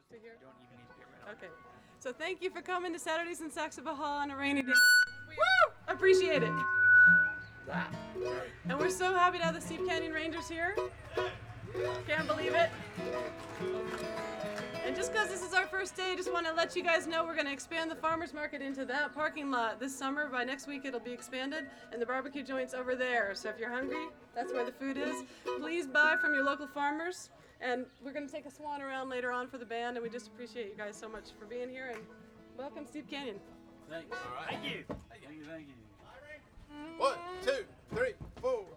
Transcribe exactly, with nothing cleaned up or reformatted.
to here? You don't even need to get rid of Okay. So thank you for coming to Saturdays in Saxabaha on a rainy day. Woo! Appreciate it. And we're so happy to have the Steep Canyon Rangers here. Can't believe it. And just because this is our first day, just want to let you guys know we're going to expand the farmers market into that parking lot this summer. By next week it'll be expanded, and the barbecue joint's over there. So if you're hungry, that's where the food is. Please buy from your local farmers. And we're going to take a swan around later on for the band, and we just appreciate you guys so much for being here, and welcome Steep Canyon. Thanks. All right. Thank you. Thank you, thank you. One, two, three, four.